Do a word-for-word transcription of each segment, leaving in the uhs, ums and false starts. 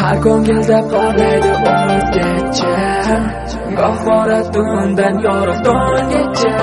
Har ko'ngilda porlaydi o'zgacha, goh bora tundan yorug' tonggacha.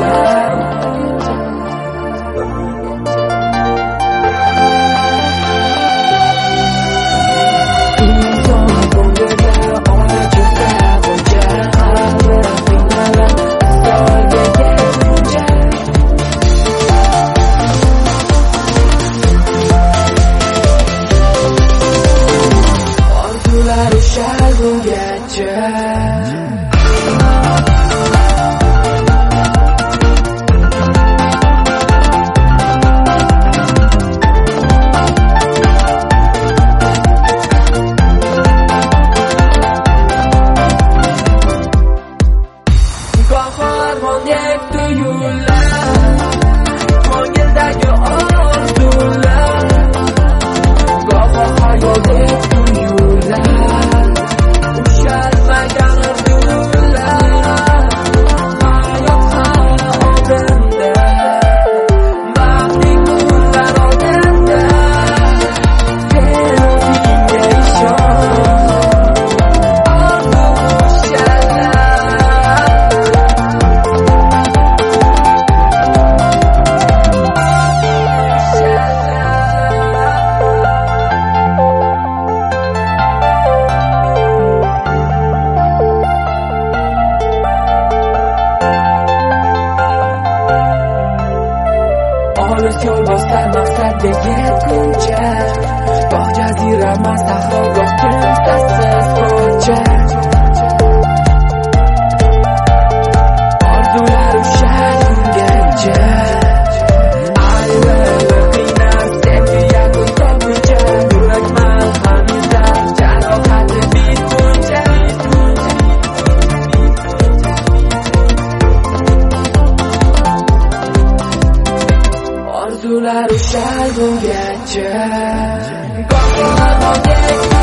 Olis yo'l boslar maqsadga yetguncha, goh jazirama sahro, goh kimsasiz ko'cha. Orzular ushar ungacha, ayriliq qiynab sevgi yakun topguncha, yurak malhamida jarohati bitguncha. Orzular ushar bungacha, goh